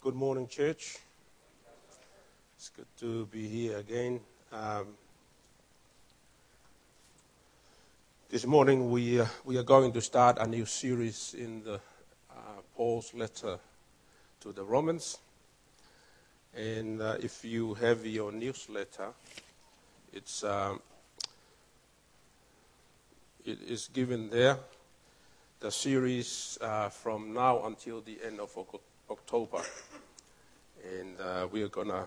Good morning, church. It's good to be here again. This morning we are going to start a new series in the Paul's letter to the Romans. And if you have your newsletter, it is given there. The series from now until the end of October. And we are going to,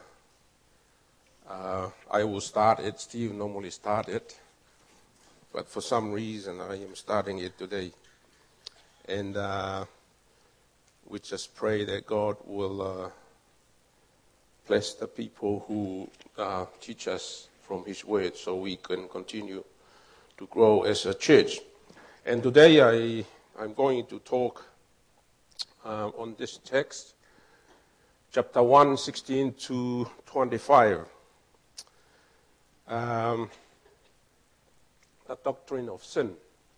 I will start it. Steve normally start it. But for some reason, I am starting it today. And we just pray that God will bless the people who teach us from His Word so we can continue to grow as a church. And today I'm going to talk on this text, chapter 1, 16 to 25. The doctrine of sin.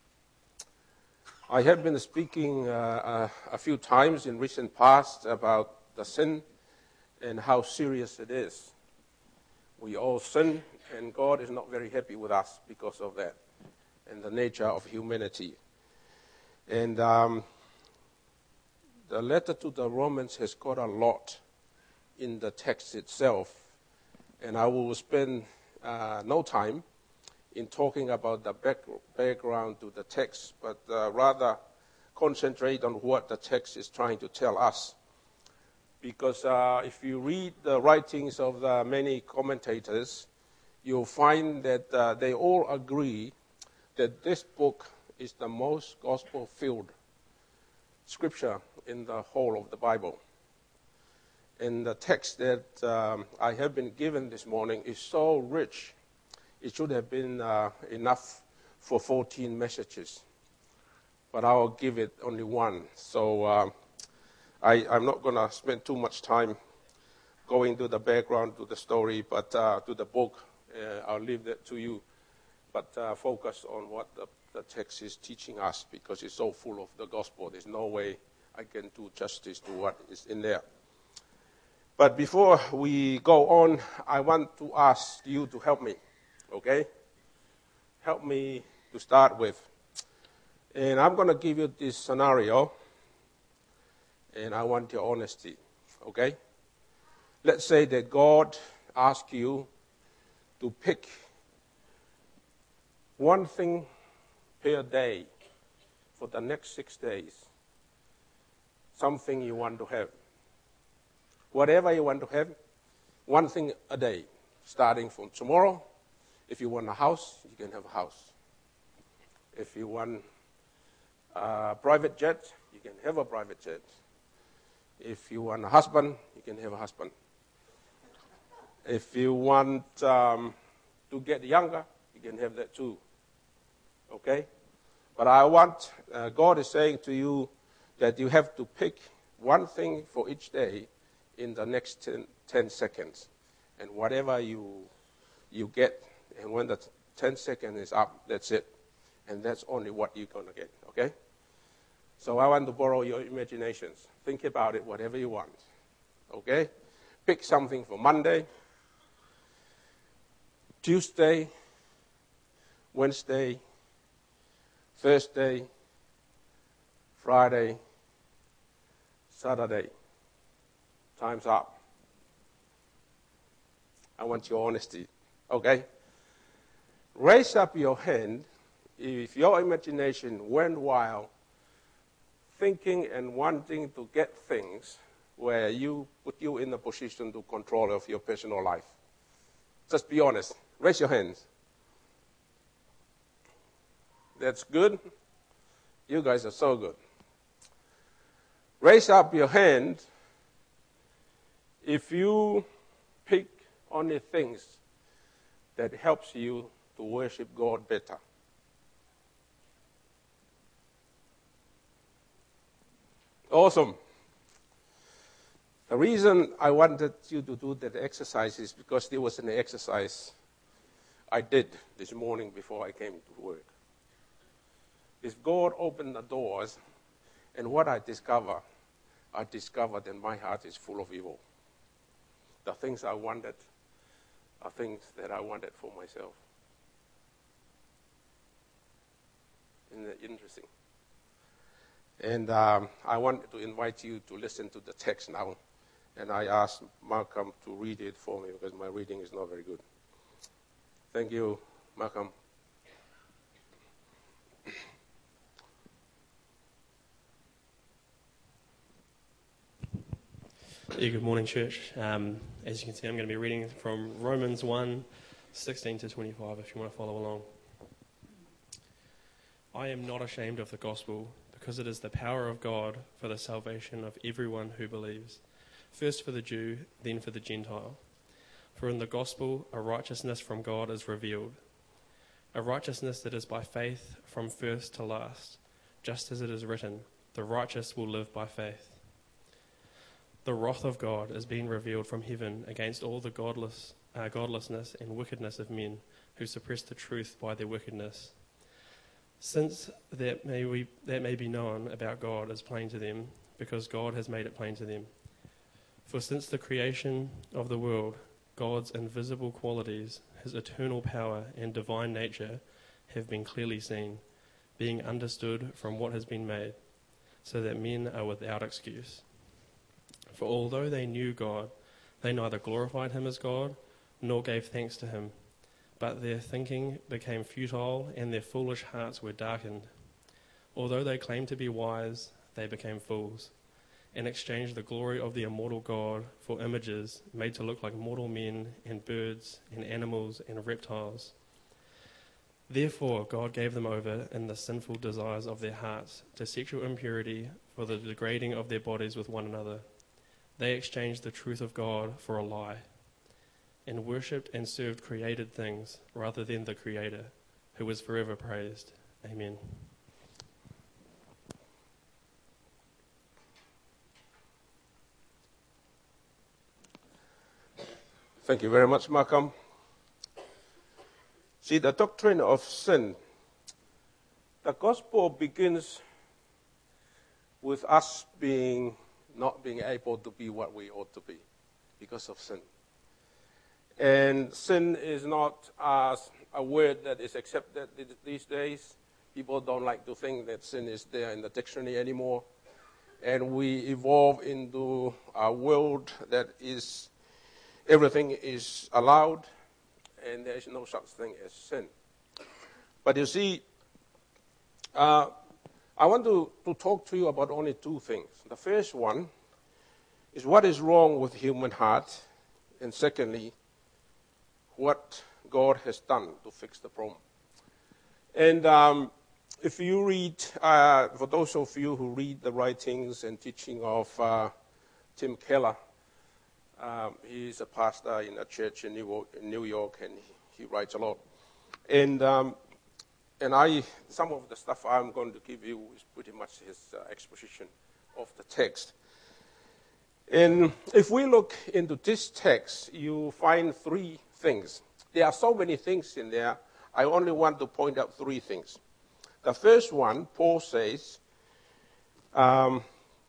I have been speaking a few times in recent past about the sin and how serious it is. We all sin, and God is not very happy with us because of that, and the nature of humanity. And the letter to the Romans has got a lot in the text itself, and I will spend no time in talking about the background to the text, but rather concentrate on what the text is trying to tell us. Because if you read the writings of the many commentators, you'll find that they all agree that this book is the most gospel-filled scripture in the whole of the Bible. And the text that I have been given this morning is so rich, it should have been enough for 14 messages. But I'll give it only one. So I'm not going to spend too much time going to the background to the story, but to the book. I'll leave that to you. But focus on what the text is teaching us, because it's so full of the gospel. There's no way I can do justice to what is in there. But before we go on, I want to ask you to help me, okay? Help me to start with. And I'm going to give you this scenario, and I want your honesty, okay? Let's say that God asks you to pick one thing per day for the next 6 days, something you want to have. Whatever you want to have, one thing a day, starting from tomorrow. If you want a house, you can have a house. If you want a private jet, you can have a private jet. If you want a husband, you can have a husband. If you want to get younger, you can have that too. Okay? But God is saying to you that you have to pick one thing for each day in the next 10 seconds. And whatever you get, and when the 10 seconds is up, that's it. And that's only what you're going to get, okay? So I want to borrow your imaginations. Think about it, whatever you want, okay? Pick something for Monday, Tuesday, Wednesday, Thursday, Friday, Saturday. Time's up. I want your honesty, okay? Raise up your hand if your imagination went wild thinking and wanting to get things where you put you in a position to control of your personal life. Just be honest. Raise your hands. That's good. You guys are so good. Raise up your hand if you pick only things that helps you to worship God better. Awesome. The reason I wanted you to do that exercise is because there was an exercise I did this morning before I came to work. If God opened the doors, and what I discovered, I discovered that my heart is full of evil. The things I wanted are things that I wanted for myself. Isn't that interesting? And I want to invite you to listen to the text now. And I asked Malcolm to read it for me because my reading is not very good. Thank you, Malcolm. Yeah, good morning, church. As you can see, I'm going to be reading from Romans 1, 16 to 25, if you want to follow along. I am not ashamed of the gospel, because it is the power of God for the salvation of everyone who believes, first for the Jew, then for the Gentile. For in the gospel a righteousness from God is revealed, a righteousness that is by faith from first to last, just as it is written, the righteous will live by faith. The wrath of God is being revealed from heaven against all the godlessness and wickedness of men who suppress the truth by their wickedness. Since that may be known about God is plain to them, because God has made it plain to them. For since the creation of the world, God's invisible qualities, his eternal power and divine nature have been clearly seen, being understood from what has been made, so that men are without excuse. For although they knew God, they neither glorified him as God, nor gave thanks to him. But their thinking became futile, and their foolish hearts were darkened. Although they claimed to be wise, they became fools, and exchanged the glory of the immortal God for images made to look like mortal men and birds and animals and reptiles. Therefore God gave them over in the sinful desires of their hearts to sexual impurity, for the degrading of their bodies with one another. They exchanged the truth of God for a lie, and worshipped and served created things rather than the Creator, who is forever praised. Amen. Thank you very much, Malcolm. See, the doctrine of sin, the gospel begins with us not being able to be what we ought to be because of sin. And sin is not a word that is accepted these days. People don't like to think that sin is there in the dictionary anymore. And we evolve into a world that is, everything is allowed, and there is no such thing as sin. But you see, I want to talk to you about only two things. The first one is what is wrong with the human heart, and secondly, what God has done to fix the problem. And if you read, for those of you who read the writings and teaching of Tim Keller, he's a pastor in a church in New York, and he writes a lot. And some of the stuff I'm going to give you is pretty much his exposition of the text. And if we look into this text, you find three things. There are so many things in there. I only want to point out three things. The first one, Paul says, what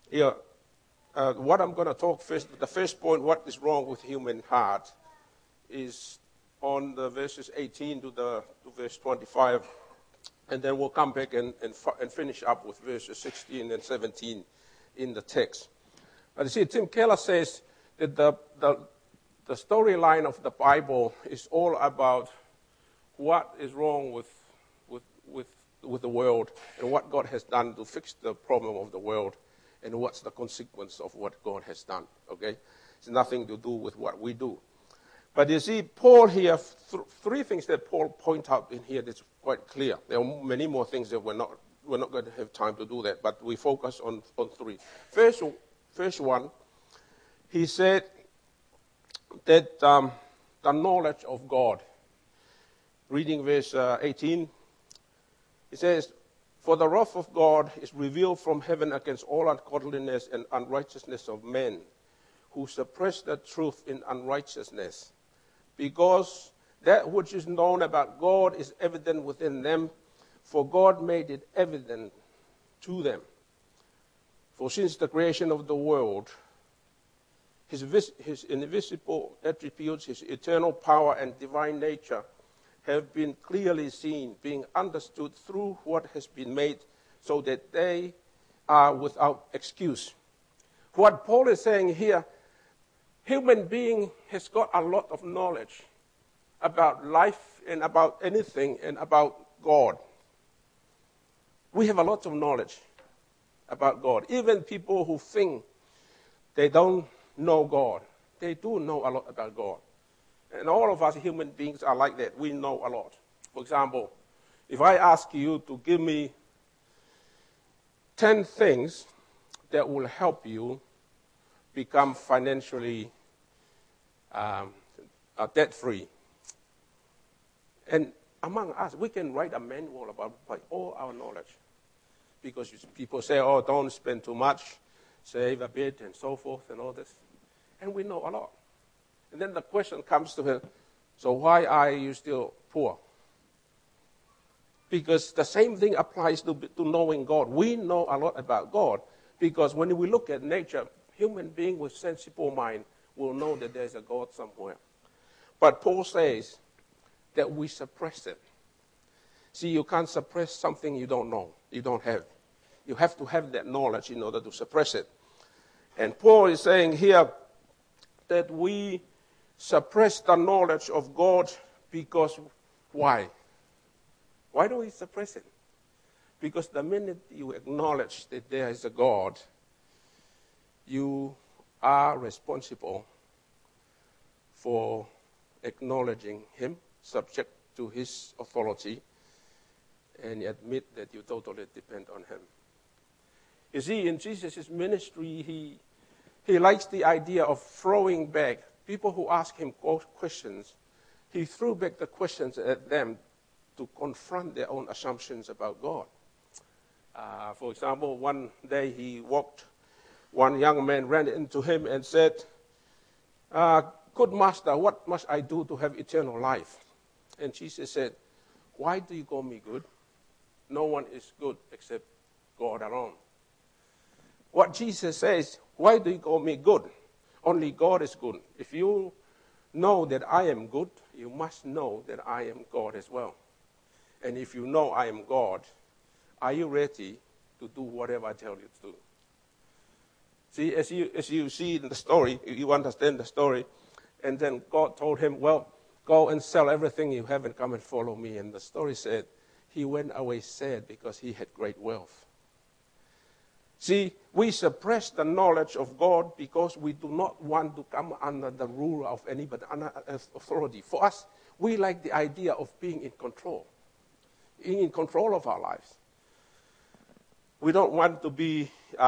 I'm going to talk first, the first point, what is wrong with human heart, is on the verses 18 to verse 25. And then we'll come back and finish up with verses 16 and 17 in the text. But you see, Tim Keller says that the storyline of the Bible is all about what is wrong with the world and what God has done to fix the problem of the world and what's the consequence of what God has done, okay? It's nothing to do with what we do. But you see, Paul here, three things that Paul point out in here that's quite clear. There are many more things that we're not going to have time to do that, but we focus on three. First one, he said that the knowledge of God. Reading verse 18, it says, "For the wrath of God is revealed from heaven against all ungodliness and unrighteousness of men, who suppress the truth in unrighteousness, because that which is known about God is evident within them, for God made it evident to them." For since the creation of the world, his invisible attributes, his eternal power and divine nature have been clearly seen, being understood through what has been made, so that they are without excuse. What Paul is saying here, human being has got a lot of knowledge about life and about anything and about God. We have a lot of knowledge about God. Even people who think they don't know God, they do know a lot about God. And all of us human beings are like that. We know a lot. For example, if I ask you to give me 10 things that will help you become financially debt-free. And among us, we can write a manual about all our knowledge. Because people say, oh, don't spend too much, save a bit, and so forth, and all this. And we know a lot. And then the question comes to him, so why are you still poor? Because the same thing applies to knowing God. We know a lot about God because when we look at nature, human being with sensible mind will know that there's a God somewhere. But Paul says that we suppress it. See, you can't suppress something you don't know, you don't have. You have to have that knowledge in order to suppress it. And Paul is saying here that we suppress the knowledge of God because why? Why do we suppress it? Because the minute you acknowledge that there is a God, you are responsible for acknowledging him, subject to his authority, and admit that you totally depend on him. You see, in Jesus' ministry, he likes the idea of throwing back. People who ask him questions, he threw back the questions at them to confront their own assumptions about God. For example, one day he walked, one young man ran into him and said, good master, what must I do to have eternal life? And Jesus said, why do you call me good? No one is good except God alone. What Jesus says, why do you call me good? Only God is good. If you know that I am good, you must know that I am God as well. And if you know I am God, are you ready to do whatever I tell you to do? See, as you see in the story, you understand the story, and then God told him, well, go and sell everything you have and come and follow me. And the story said, he went away sad because he had great wealth. See, we suppress the knowledge of God because we do not want to come under the rule of anybody, under authority. For us, we like the idea of being in control of our lives. We don't want to be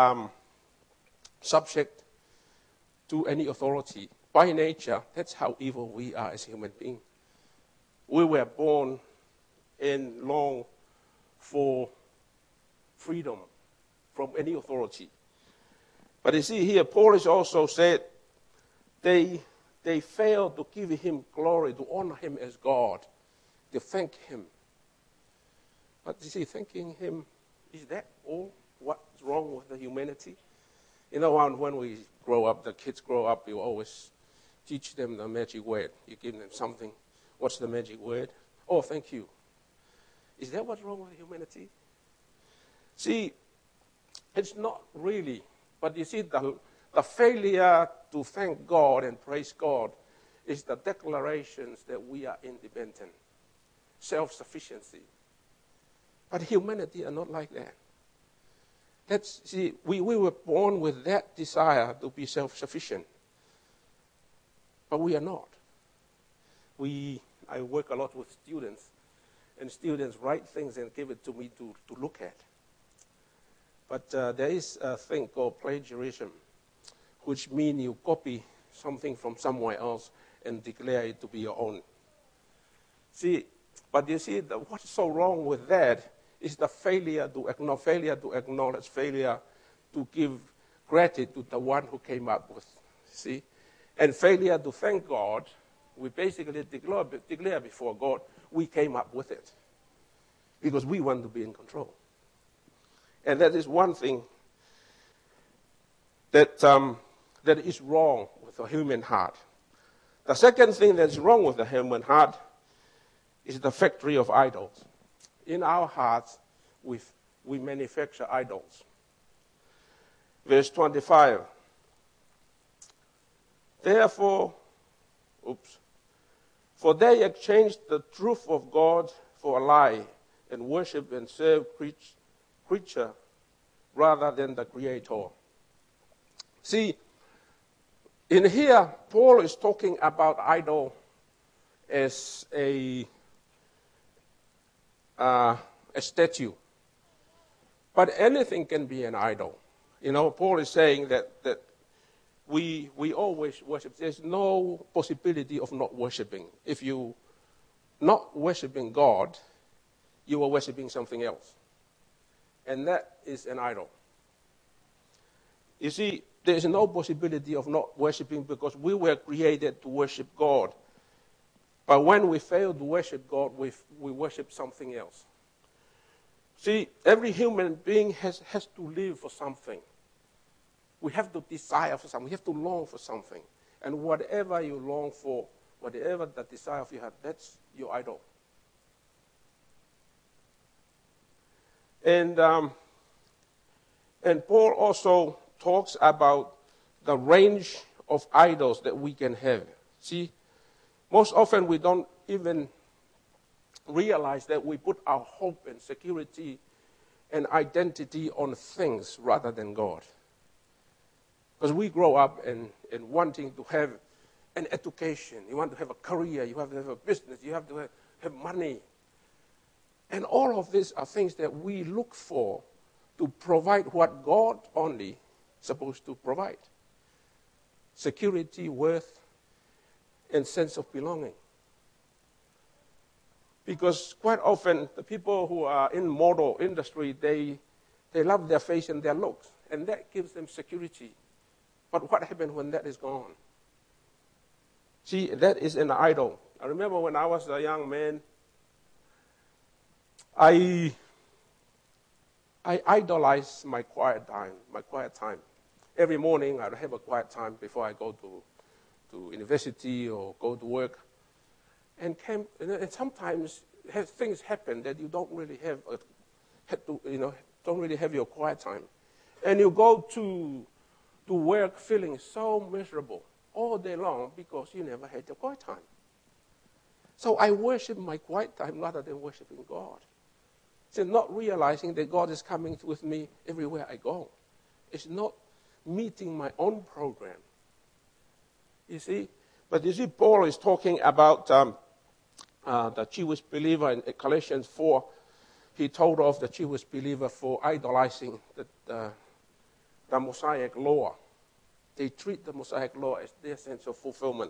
subject to any authority. By nature, that's how evil we are as human beings. We were born and long for freedom from any authority. But you see here, Paul has also said they failed to give him glory, to honor him as God, to thank him. But you see, thanking him, is that all what's wrong with the humanity? You know, when we grow up, the kids grow up, you always teach them the magic word. You give them something. What's the magic word? Oh, thank you. Is that what's wrong with humanity? See, it's not really. But you see, the failure to thank God and praise God is the declarations that we are independent, self-sufficiency. But humanity are not like that. We were born with that desire to be self-sufficient. But we are not. I work a lot with students, and students write things and give it to me to look at. But there is a thing called plagiarism, which means you copy something from somewhere else and declare it to be your own. But you see, what's so wrong with that is the failure to acknowledge, failure to give credit to the one who came up with. See? And failure to thank God, we basically declare before God, we came up with it. Because we want to be in control. And that is one thing that is wrong with the human heart. The second thing that's wrong with the human heart is the factory of idols. In our hearts, we manufacture idols. Verse 25. Therefore, for they exchanged the truth of God for a lie and worship and serve creature rather than the Creator. See, in here, Paul is talking about idol as a statue. But anything can be an idol. You know, Paul is saying that we always worship. There's no possibility of not worshiping. If you not worshiping God, you are worshiping something else. And that is an idol. You see, there is no possibility of not worshiping because we were created to worship God. But when we fail to worship God, we worship something else. See, every human being has to live for something. We have to desire for something. We have to long for something. And whatever you long for, whatever the desire of your heart, that's your idol. And Paul also talks about the range of idols that we can have. See, most often we don't even realize that we put our hope and security and identity on things rather than God. Because we grow up and wanting to have an education, you want to have a career, you have to have a business, you have to have money. And all of these are things that we look for to provide what God only is supposed to provide. Security, worth, and sense of belonging. Because quite often the people who are in model industry, they love their face and their looks, and that gives them security. But what happens when that is gone? See, that is an idol. I remember when I was a young man, I idolized my quiet time. Every morning I'd have a quiet time before I go to university or go to work. And sometimes things happen that you don't really don't really have your quiet time. And you go to work feeling so miserable all day long because you never had your quiet time. So I worship my quiet time rather than worshiping God. So not realizing that God is coming with me everywhere I go. It's not meeting my own program. You see? But you see, Paul is talking about the Jewish believer in Galatians 4. He told off the Jewish believer for idolizing the Mosaic law. They treat the Mosaic law as their sense of fulfillment.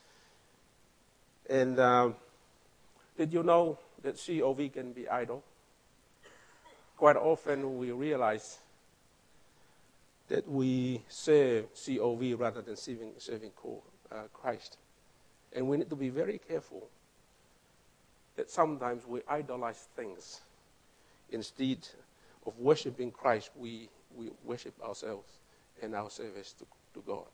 And did you know that COV can be idol? Quite often we realize that we serve COV rather than serving Christ. And we need to be very careful that sometimes we idolize things. Instead of worshiping Christ, we worship ourselves and our service to God.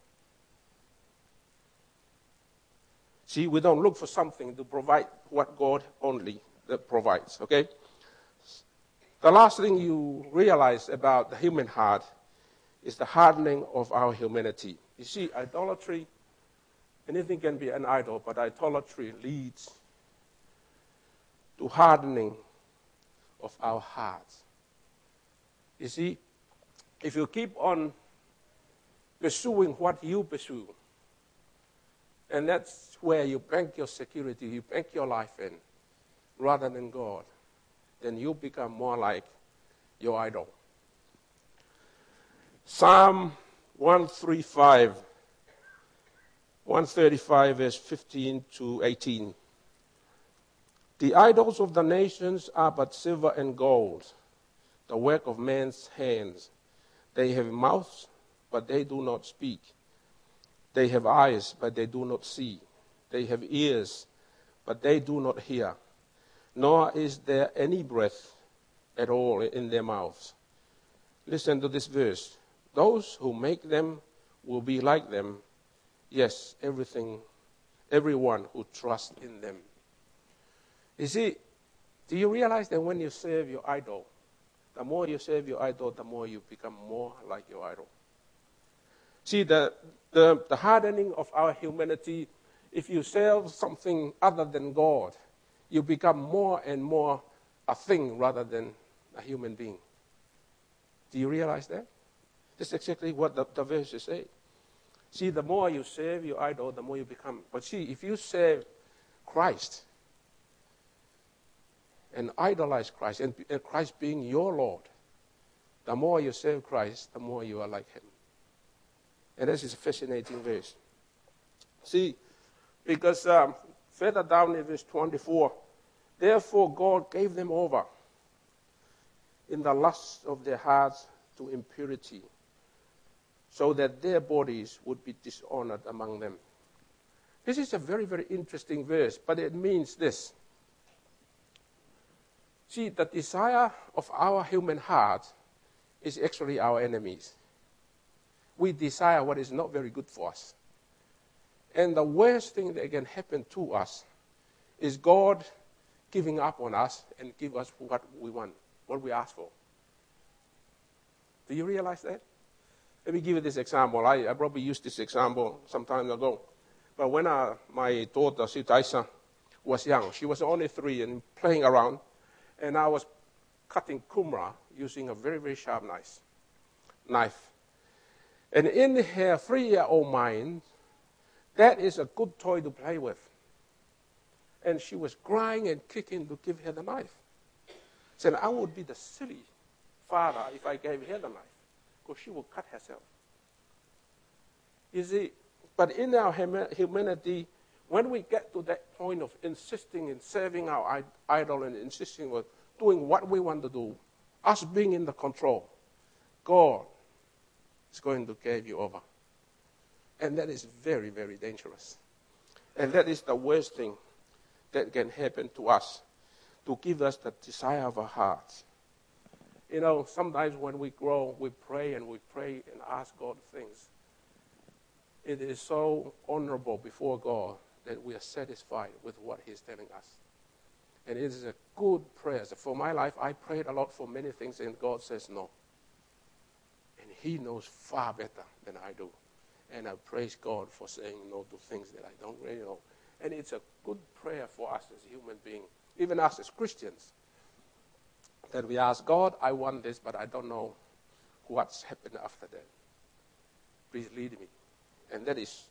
See, we don't look for something to provide what God only provides, okay? The last thing you realize about the human heart is the hardening of our humanity. You see, idolatry, anything can be an idol, but idolatry leads to hardening of our hearts. You see, if you keep on pursuing what you pursue, and that's where you bank your security, you bank your life in, rather than God, then you become more like your idol. Psalm 135, verse 15 to 18. The idols of the nations are but silver and gold, the work of man's hands. They have mouths, but they do not speak. They have eyes, but they do not see. They have ears, but they do not hear. Nor is there any breath at all in their mouths. Listen to this verse. those who make them will be like them. Yes, everyone who trusts in them. You see, do you realize that when you serve your idol, the more you serve your idol, the more you become more like your idol? See, the hardening of our humanity, if you serve something other than God, you become more and more a thing rather than a human being. Do you realize that? That's exactly what the verses say. See, the more you serve your idol, the more you become. But see, if you serve Christ and idolize Christ, and Christ being your Lord, the more you serve Christ, the more you are like him. And this is a fascinating verse. See, because further down in verse 24, therefore God gave them over in the lust of their hearts to impurity, so that their bodies would be dishonored among them. This is a very, very interesting verse, but it means this. See, the desire of our human heart is actually our enemies. We desire what is not very good for us. And the worst thing that can happen to us is God giving up on us and give us what we want, what we ask for. Do you realize that? Let me give you this example. I probably used this example some time ago. But when my daughter, Sitaisa, was young, she was only 3 and playing around, and I was cutting kumra using a very, very sharp knife. And in her 3-year-old mind, that is a good toy to play with. And she was crying and kicking to give her the knife. Said, I would be the silly father if I gave her the knife, because she would cut herself. You see, but in our humanity, when we get to that point of insisting in serving our idol and insisting with doing what we want to do, us being in the control, God is going to give you over. And that is very, very dangerous. And that is the worst thing that can happen to us, to give us the desire of our hearts. You know, sometimes when we grow, we pray and ask God things. It is so honorable before God that we are satisfied with what he's telling us. And it is a good prayer. So for my life, I prayed a lot for many things, and God says no. And he knows far better than I do. And I praise God for saying no to things that I don't really know. And it's a good prayer for us as human beings, even us as Christians, that we ask God, I want this, but I don't know what's happened after that. Please lead me. And that is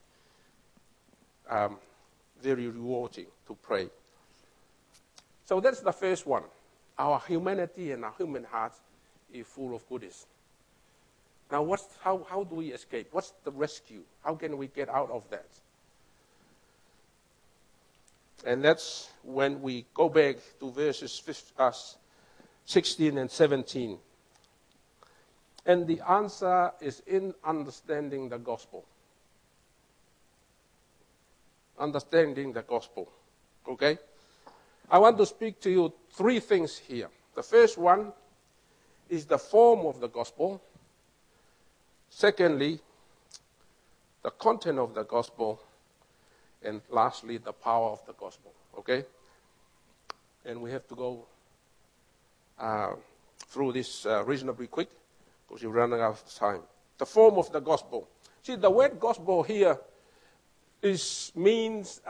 very rewarding to pray. So that's the first one. Our humanity and our human hearts is full of goodies. Now, how do we escape? What's the rescue? How can we get out of that? And that's when we go back to verses 16 and 17. And the answer is in understanding the gospel. Understanding the gospel. Okay? I want to speak to you 3 things here. The first one is the form of the gospel. Secondly, the content of the gospel. And lastly, the power of the gospel. Okay? And we have to go through this reasonably quick because we're running out of time. The form of the gospel. See, the word gospel here means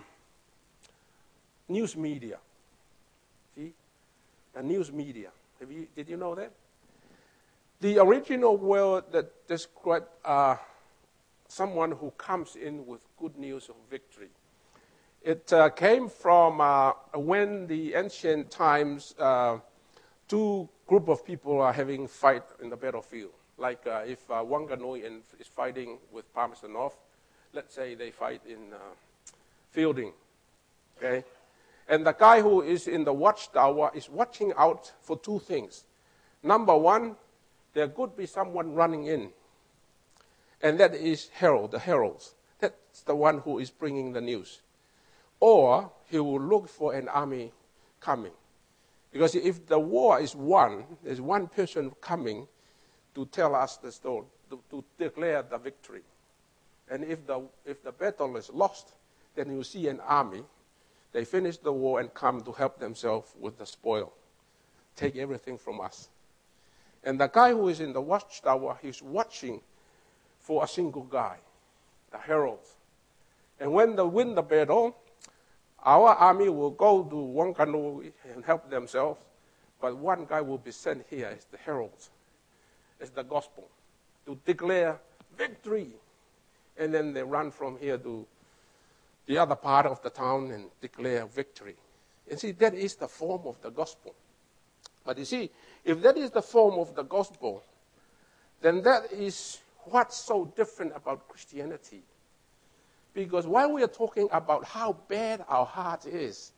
news media. See? The news media. Did you know that? The original word that describes someone who comes in with good news of victory. It came from when the ancient times 2 group of people are having fight in the battlefield. Like if Wanganui is fighting with Palmerston North, let's say they fight in Fielding. Okay? And the guy who is in the watchtower is watching out for 2 things. Number 1, there could be someone running in. And that is the heralds. That's the one who is bringing the news. Or he will look for an army coming. Because if the war is won, there's one person coming to tell us the story, to declare the victory. And if the battle is lost, then you see an army. They finish the war and come to help themselves with the spoil. Take everything from us. And the guy who is in the watchtower, he's watching for a single guy, the herald. And when they win the battle, our army will go to Wanganui and help themselves. But one guy will be sent here as the herald, as the gospel, to declare victory. And then they run from here to the other part of the town and declare victory. And see, that is the form of the gospel. But you see, if that is the form of the gospel, then that is what's so different about Christianity. Because while we are talking about how bad our heart is,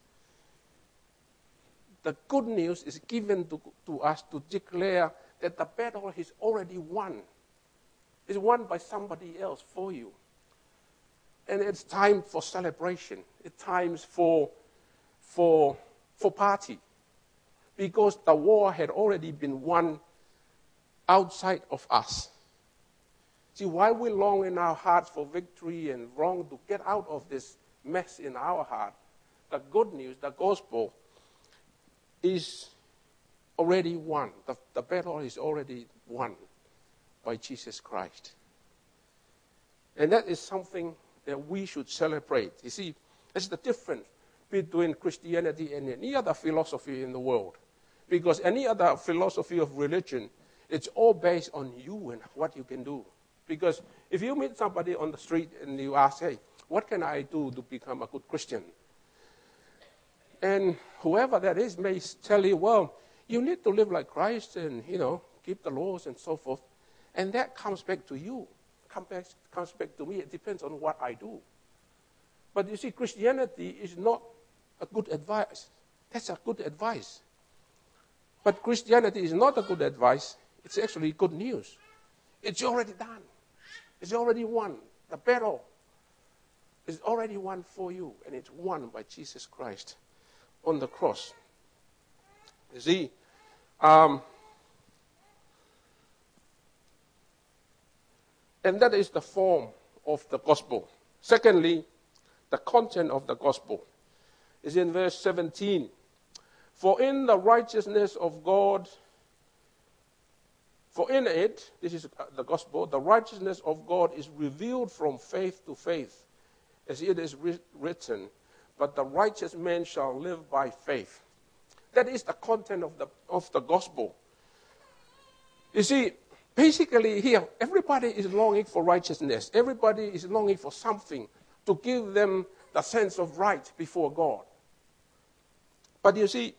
the good news is given to us to declare that the battle is already won. It's won by somebody else for you. And it's time for celebration. It's time for party. Because the war had already been won outside of us. See, while we long in our hearts for victory and long to get out of this mess in our heart, the good news, the gospel, is already won. The battle is already won by Jesus Christ. And that is something that we should celebrate. You see, it's the difference between Christianity and any other philosophy in the world. Because any other philosophy of religion, it's all based on you and what you can do. Because if you meet somebody on the street and you ask, hey, what can I do to become a good Christian? And whoever that is may tell you, well, you need to live like Christ and, keep the laws and so forth. And that comes back to you, comes back to me. It depends on what I do. But you see, Christianity is not a good advice. That's a good advice. But Christianity is not a good advice. It's actually good news. It's already done. It's already won. The battle is already won for you, and it's won by Jesus Christ on the cross. You see, and that is the form of the gospel. Secondly, the content of the gospel is in verse 17. For in the righteousness of God, for in it, this is the gospel, the righteousness of God is revealed from faith to faith, as it is written, but the righteous man shall live by faith. That is the content of the gospel. You see, basically here, everybody is longing for righteousness. Everybody is longing for something to give them the sense of right before God. But you see,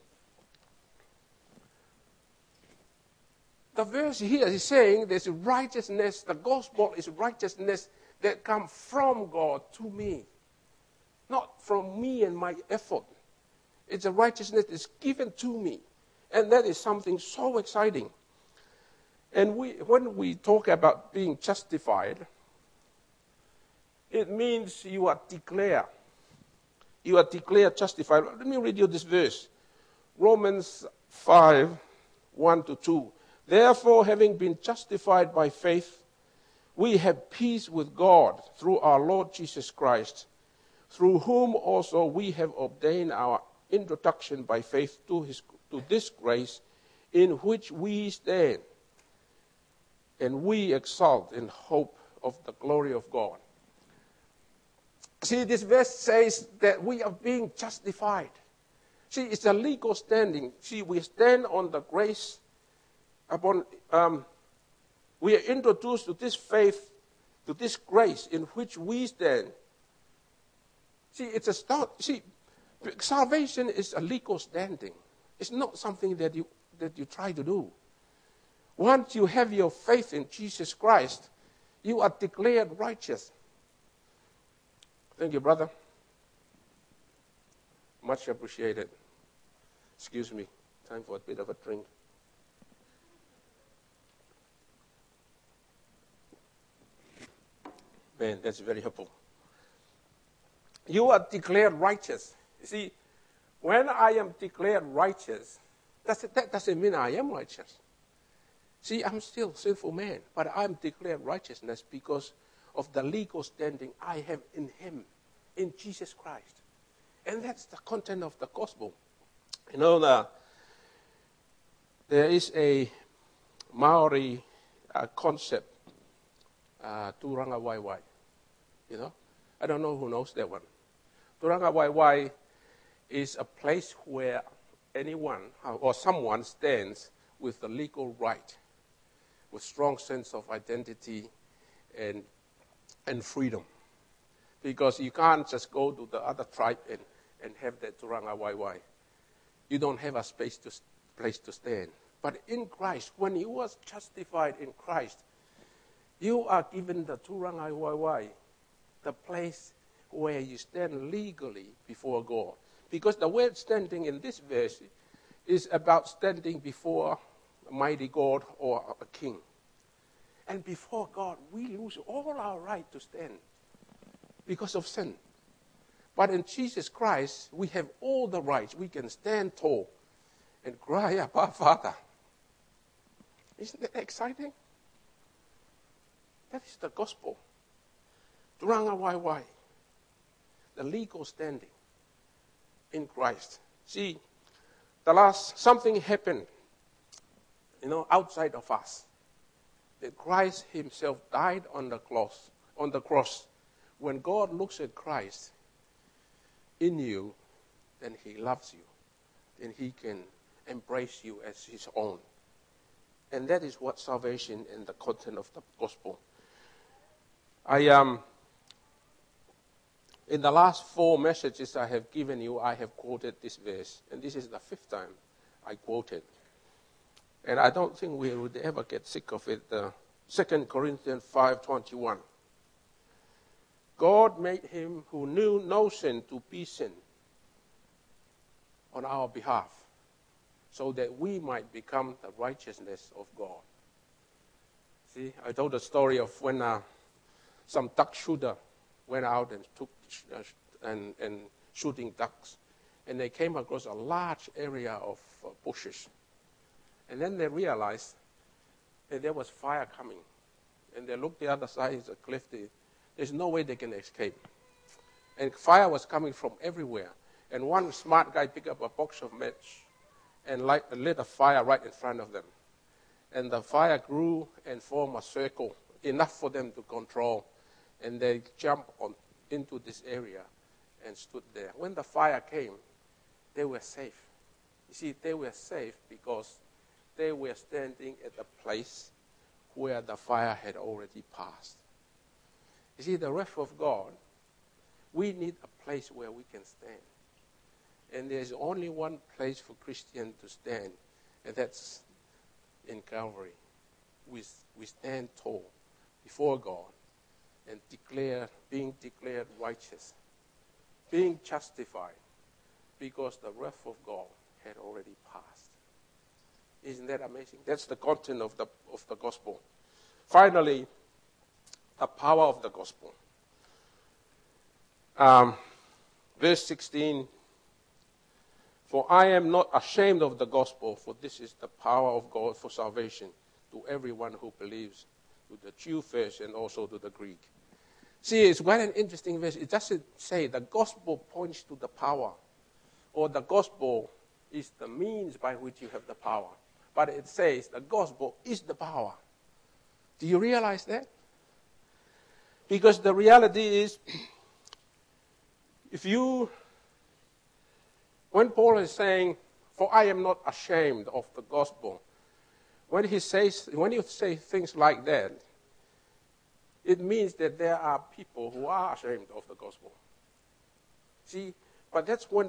the verse here is saying there's righteousness, the gospel is righteousness that comes from God to me. Not from me and my effort. It's a righteousness that's given to me. And that is something so exciting. And when we talk about being justified, it means you are declared. You are declared justified. Let me read you this verse. Romans 5, 1-2. Therefore, having been justified by faith, we have peace with God through our Lord Jesus Christ, through whom also we have obtained our introduction by faith to this grace in which we stand, and we exult in hope of the glory of God. See, this verse says that we are being justified. See, it's a legal standing. See, we stand on the grace upon, we are introduced to this faith, to this grace in which we stand. See, it's a start. See, salvation is a legal standing. It's not something that you try to do. Once you have your faith in Jesus Christ, you are declared righteous. Thank you, brother. Much appreciated. Excuse me. Time for a bit of a drink. Man, that's very helpful. You are declared righteous. You see, when I am declared righteous, that doesn't mean I am righteous. See, I'm still a sinful man, but I'm declared righteousness because of the legal standing I have in him, in Jesus Christ. And that's the content of the gospel. You know, there is a Maori concept, Turanga Waiwai. You know, I don't know who knows that one. Turanga Waiwai is a place where anyone or someone stands with the legal right, with strong sense of identity and freedom. Because you can't just go to the other tribe and have that Turanga Waiwai. You don't have a place to stand. But in Christ, when you was justified in Christ, you are given the Turanga Waiwai, the place where you stand legally before God. Because the word standing in this verse is about standing before a mighty God or a king. And before God, we lose all our right to stand because of sin. But in Jesus Christ, we have all the rights. We can stand tall and cry, Abba, Father. Isn't that exciting? That is the gospel. Turanga Waiwai, the legal standing in Christ. See, something happened, outside of us. That Christ himself died on the cross. When God looks at Christ in you, then he loves you. Then he can embrace you as his own. And that is what salvation and the content of the gospel. In the last 4 messages I have given you, I have quoted this verse. And this is the 5th time I quoted. And I don't think we would ever get sick of it. 2 Corinthians 5:21. God made him who knew no sin to be sin on our behalf, so that we might become the righteousness of God. See, I told the story of when some duck shooter went out and took and shooting ducks, and they came across a large area of bushes, and then they realized that there was fire coming, and they looked the other side of the cliff. There's no way they can escape, and fire was coming from everywhere. And one smart guy picked up a box of match and lit a fire right in front of them, and the fire grew and formed a circle enough for them to control. And they jumped into this area and stood there. When the fire came, they were safe. You see, they were safe because they were standing at the place where the fire had already passed. You see, the wrath of God, we need a place where we can stand. And there's only one place for Christians to stand, and that's in Calvary. We stand tall before God and being declared righteous, being justified, because the wrath of God had already passed. Isn't that amazing? That's the content of the gospel. Finally, the power of the gospel. Verse 16, for I am not ashamed of the gospel, for this is the power of God for salvation to everyone who believes, to the Jew first and also to the Greek. See, it's quite an interesting verse. It doesn't say the gospel points to the power, or the gospel is the means by which you have the power. But it says the gospel is the power. Do you realize that? Because the reality is, when Paul is saying, for I am not ashamed of the gospel, when you say things like that, it means that there are people who are ashamed of the gospel. See, but that's why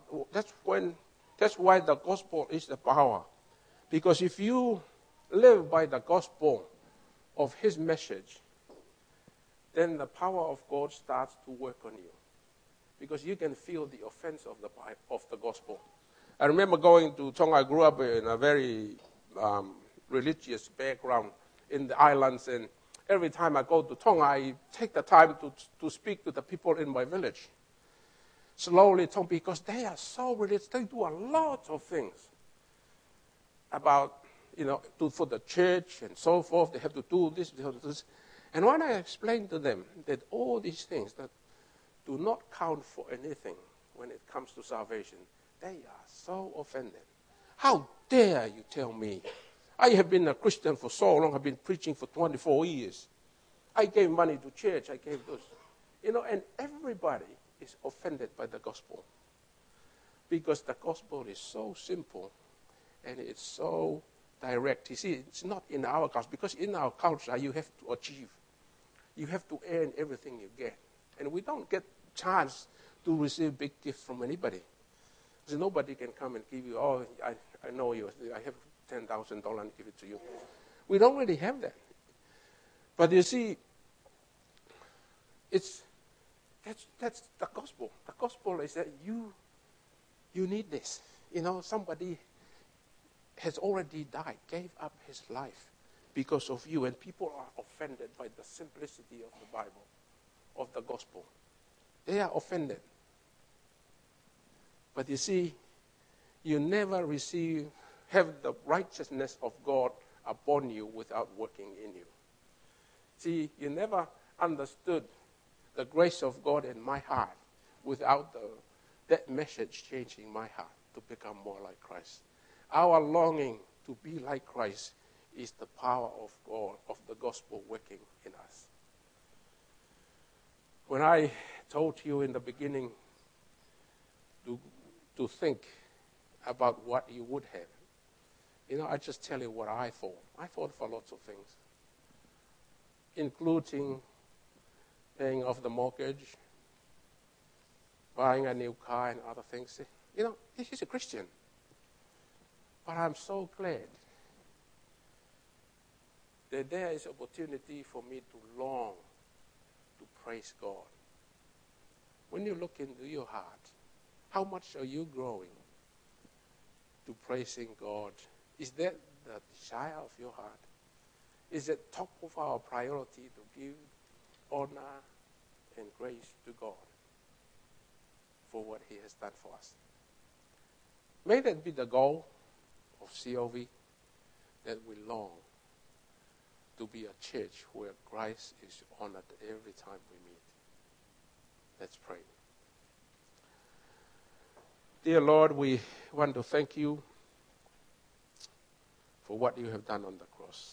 the gospel is the power. Because if you live by the gospel of his message, then the power of God starts to work on you. Because you can feel the offense of the gospel. I remember going to Tonga. I grew up in a very religious background in the islands, and every time I go to Tonga, I take the time to speak to the people in my village. Slowly, because they are so religious. They do a lot of things about, for the church and so forth. They have to do this, they have to do this. And when I explained to them that all these things that do not count for anything when it comes to salvation, they are so offended. How dare you tell me? I have been a Christian for so long. I've been preaching for 24 years. I gave money to church. I gave those. And everybody is offended by the gospel. Because the gospel is so simple and it's so direct. You see, it's not in our culture. Because in our culture, you have to achieve. You have to earn everything you get. And we don't get chance to receive big gifts from anybody. So nobody can come and give you, I know you, I have $10,000 and give it to you. We don't really have that. But you see, that's the gospel. The gospel is that you need this. Somebody has already died, gave up his life because of you, and people are offended by the simplicity of the Bible, of the gospel. They are offended. But you see, you never have the righteousness of God upon you without working in you. See, you never understood the grace of God in my heart without that message changing my heart to become more like Christ. Our longing to be like Christ is the power of God, of the gospel working in us. When I told you in the beginning to think about what you would have, I just tell you what I thought. I thought for lots of things, including paying off the mortgage, buying a new car and other things. This is a Christian. But I'm so glad that there is opportunity for me to long to praise God. When you look into your heart, how much are you growing to praising God? Is that the desire of your heart? Is it top of our priority to give honor and grace to God for what he has done for us? May that be the goal of COV, that we long to be a church where Christ is honored every time we meet. Let's pray. Dear Lord, we want to thank you for what you have done on the cross.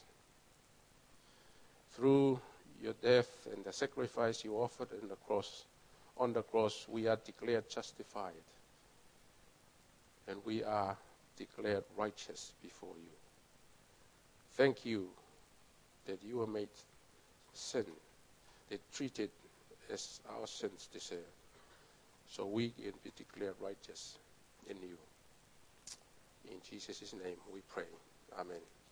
Through your death and the sacrifice you offered on the cross, we are declared justified. And we are declared righteous before you. Thank you that you were made sin, that treated as our sins deserve, so we can be declared righteous in you. In Jesus' name we pray. Amen.